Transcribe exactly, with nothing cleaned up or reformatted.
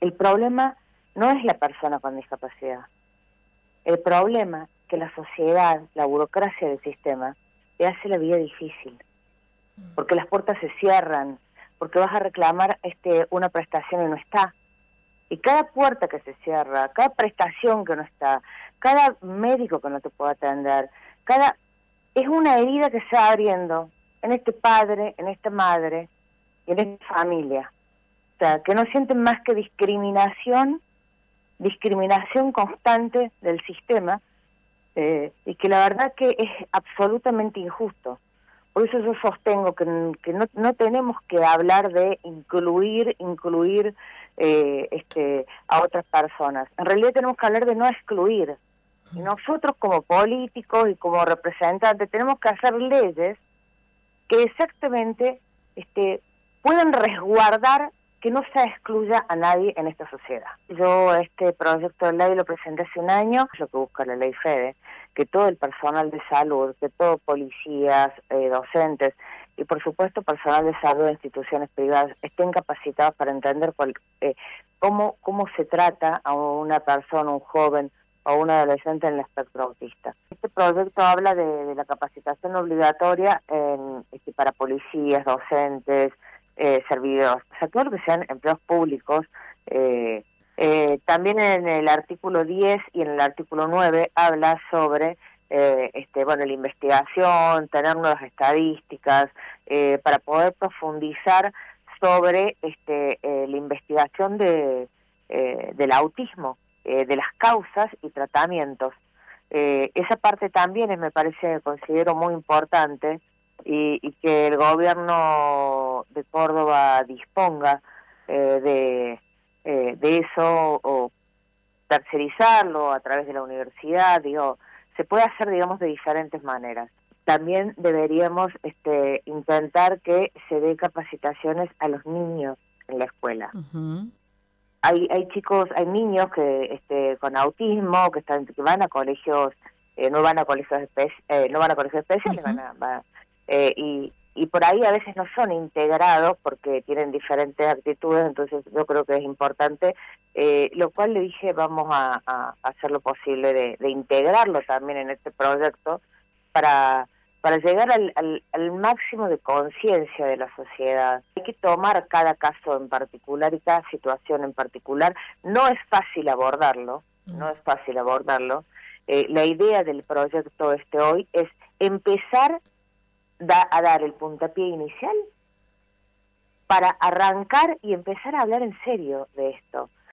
El problema no es la persona con discapacidad. El problema es que la sociedad, la burocracia del sistema, te hace la vida difícil. Porque las puertas se cierran, porque vas a reclamar este, una prestación y no está. Y cada puerta que se cierra, cada prestación que no está, cada médico que no te puede atender, cada es una herida que se va abriendo en este padre, en esta madre y en esta familia. O sea, que no sienten más que discriminación, discriminación constante del sistema, eh, y que la verdad que es absolutamente injusto. Por eso yo sostengo que, que no, no tenemos que hablar de incluir, incluir eh, este, a otras personas. En realidad tenemos que hablar de no excluir. Y nosotros como políticos y como representantes tenemos que hacer leyes que exactamente este, puedan resguardar que no se excluya a nadie en esta sociedad. Yo este proyecto de ley lo presenté hace un año, es lo que busca la ley FEDE, que todo el personal de salud, que todos policías, eh, docentes y por supuesto personal de salud de instituciones privadas estén capacitados para entender cuál, eh, cómo, cómo se trata a una persona, un joven o un adolescente en el espectro autista. Este proyecto habla de, de la capacitación obligatoria en, este, para policías, docentes, eh, servidores, o sea, todo lo que sean empleados públicos. Eh, eh, también en el artículo diez y en el artículo nueve habla sobre eh, este, bueno, la investigación, tener nuevas estadísticas, eh, para poder profundizar sobre este, eh, la investigación de, eh, del autismo, eh, de las causas y tratamientos. Eh, esa parte también es, me parece, considero muy importante, y, y que el gobierno de Córdoba disponga eh, de, eh, de eso, o tercerizarlo a través de la universidad. Digo, se puede hacer, digamos, de diferentes maneras. También deberíamos este, intentar que se dé capacitaciones a los niños en la escuela. Uh-huh. Hay, hay chicos, hay niños que este, con autismo, que están, que van a colegios, eh, no van a colegios especi eh, no van a colegios especiales, uh-huh. van a, van, eh, y, y por ahí a veces no son integrados porque tienen diferentes actitudes. Entonces yo creo que es importante, eh, lo cual le dije, vamos a, a hacer lo posible de, de integrarlo también en este proyecto para... para llegar al, al, al máximo de conciencia de la sociedad. Hay que tomar cada caso en particular y cada situación en particular. No es fácil abordarlo, no es fácil abordarlo. Eh, la idea del proyecto este hoy es empezar da, a dar el puntapié inicial para arrancar y empezar a hablar en serio de esto.